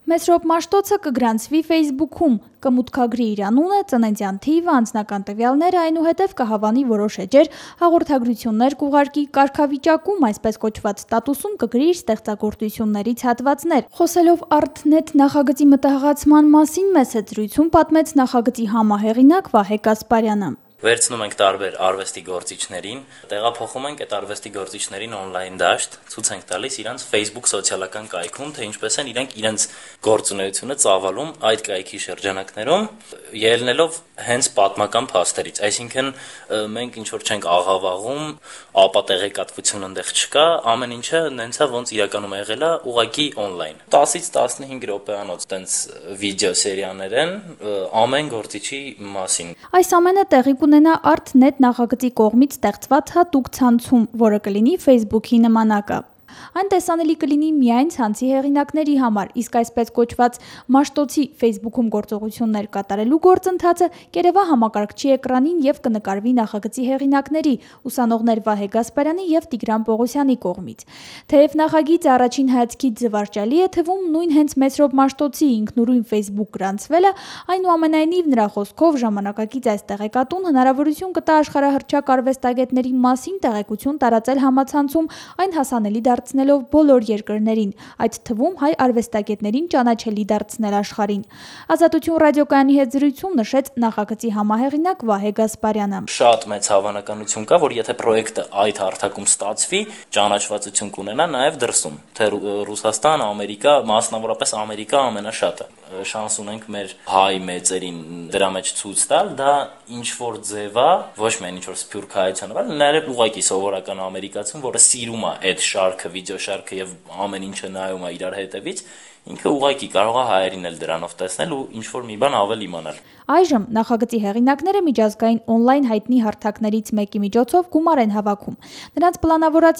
Մեսրոպ Մաշտոցը կգրանցվի Facebook-ում, կմուտքագրի իր անունը, ծննդյան թիվը, անձնական տվյալները, այնուհետև կհավանի որոշ էջեր, հաղորդագրություններ կուղարկի, կարգավիճակում, այսպես կոչված ստատուսում կգրի իր ստեղծագործություններից հատվածներ։ Խոսելով Artnet նախագծի մտահղացման մասին մեծ զրույցում պատմեց նախագծի համահեղինակ Վահե Կասպարյանը։ Վերցնում ենք տարբեր արվեստի գործիչներին, տեղափոխում ենք այդ արվեստի գործիչներին on-line դաշտ, ցույց ենք տալիս իրանց Facebook սոցիալական կայքում, թե ինչպես են իրենք իրենց գործունեությունը ծավալում այդ կայքի շրջանակներում, ելնելով հենց պատմական փաստերից, այսինքն մենք ինչ որ չենք աղավաղում, ապա տեղեկատվություն այնտեղ չկա, ամեն ինչը նենցա ոնց իրականում եղել է, ուղղակի on-line։ 10-ից 15 րոպեանոց տենց վիդեո սերիաներ են ամեն գործիչի մասին։ Այս ամենը տեղի կունենա Artnet նախագծի կողմից ստեղծված հատուկ ցանցում, որը կլինի Facebook-ի նմանակը։ Այն տեսանելի կլինի միայն ցանցի հեղինակների համար, իսկ այսպես կոչված Մաշտոցի Facebook-ում գործողություններ կատարելու գործընթացը կերևա համակարգչի էկրանին եւ կնկարվի նախագծի հեղինակների, ուսանողներ Վահե Գասպարյանի եւ Տիգրան Պողոսյանի կողմից։ Թեև նախագիծը առաջին հայացքից զվարճալի է թվում, նույն հենց Մեսրոպ Մաշտոցի ինքնուրույն Facebook գրանցվելը, այնուամենայնիվ նրա խոսքով ժամանակակից այս տեղեկատուն հնարավորություն կտա աշխարհահռչակ արվեստագետների մասին տեղեկություն տարածել համացանցում, այն հասանելի դարձնելով բոլոր երկրներին, այդ թվում հայ արվեստագետներին ճանաչելի դարձնել աշխարհին։ Ազատություն ռադիոկայանի հետ զրույցում նշեց նախագծի համահեղինակ Վահե Գասպարյանը։ Շատ մեծ հավանականություն կա, որ եթե պրոյեկտը այդ հարթակում ստացվի, ճանաչվածություն կունենա նաև դրսում, թե Ռուսաստան, Ամերիկա, մասնավորապես Ամերիկա ամենաշատը։ Շանս ունենք մեր հայ մեծերին դրա մեջ ցույց տալ, դա ինչ որ ձև է, ոչ միայն ինչ որ սփյուռք հայության, այլ նաև ուղղակի սովորական ամերիկացուն, որը սիրում է այդ շարքը, վիդեո շարքը եւ ամեն ինչը նայում է իրար հետևից, ինքը ուղղակի կարող է հայերին էլ դրանով տեսնել ու ինչ որ մի բան ավել իմանալ։ Այժմ նախագծի հեղինակները միջազգային on-line հայտնի հարթակներից մեկի միջոցով գումար են հավաքում։ Նրանց պլանավորած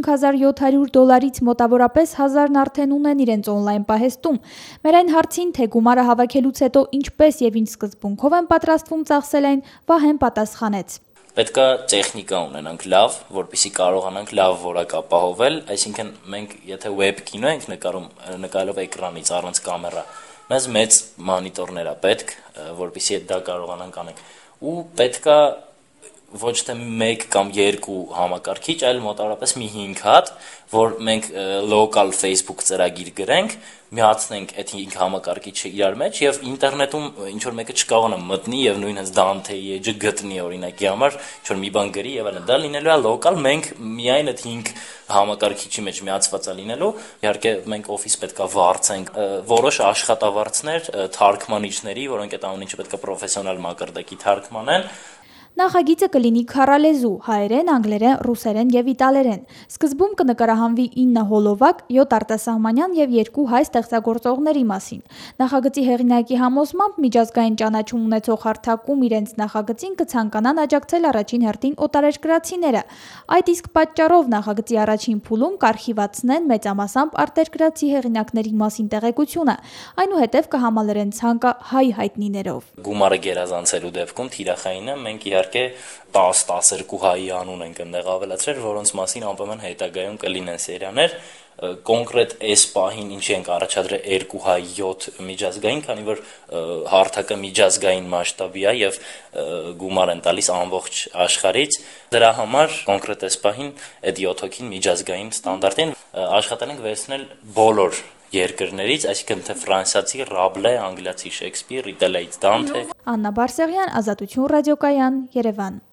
$35,700-ից մոտավորապես 1000-ն արդեն ունեն իրենց on-line պահեստում։ Մեր այն հարցին, թե գումարը հավաքելուց հետո ինչպես եւ ինչ սկզբունքով են պատրաստվում ծախսել այն, Վահեն պատասխանեց. Պետք է տեխնիկա ունենանք լավ, որպեսզի կարողանանք լավ որակ ապահովել, այսինքն մենք եթե web կինո ենք նկարելով էկրանից առանց կամերա, մեզ մեծ մոնիտորներ է պետք, որպեսզի դա կարողանանք անենք։ Ու պետք է ոչ թե 1 կամ 2 համակարգիչ, այլ մոտավորապես մի 5 հատ, որ մենք local Facebook ծրագիր գրենք, միացնենք այդ 5 համակարգիչը իրար մեջ եւ ինտերնետում ինչ որ մեկը չկարողանա մտնի եւ նույնպես Dante-ի էջը գտնի օրինակի համար, ինչ որ մի բան գրի եւ այլն։ Դա լինելու է local, մենք միայն այդ 5 համակարգիչի մեջ միացված է լինելու։ Իհարկե մենք Office պետքա վարձենք որոշ աշխատավարձներ թարգմանիչների, որոնք այդ ամեն ինչը պետքա պրոֆեսիոնալ մակարդակի թարգմանեն։ Նախագիծը կլինի քառալեզու՝ հայերեն, անգլերեն, ռուսերեն եւ իտալերեն։ Սկզբում կնկարահանվի 9 հոլովակ, 7 արտասահմանյան եւ 2 հայ ստեղծագործողների մասին։ Նախագծի հեղինակի համոզմամբ միջազգային ճանաչում ունեցող հարթակում իրենց նախագծին կցանկանան աջակցել առաջին հերթին օտարերկրացիները։ Այդ իսկ պատճառով նախագծի առաջին փուլում կարխիվացնեն մեծամասամբ արտերկրացի հեղինակների մասին տեղեկությունը, այնուհետև կհամալրեն ցանկը հայ հայտնիներով։ Գումարը գերազանցելու դեպքում թիրախայինը մենք իհարկե 10-12 հայի անուն ենք այնտեղ ավելացրել, որոնց մասին անպայման հետագայում կլինեն սերիաներ, կոնկրետ այս պահին ինչի ենք առաջադրել 2 հայ 7 միջազգային, քանի որ հարթակը միջազգային մասշտաբի է եւ գումար են տալիս ամբողջ աշխարհից, դրա համար կոնկրետ այս պահին այդ 7 հոգին միջազգային ստանդարտին աշխատել ենք վերցնել բոլոր երկրներից, այսինքն թե ֆրանսիացի Ռաբլե, անգլիացի Շեքսպիր, իտալիացի Դանթե։ Աննա Բարսեղյան, Ազատություն ռադիոկայան, Երևան։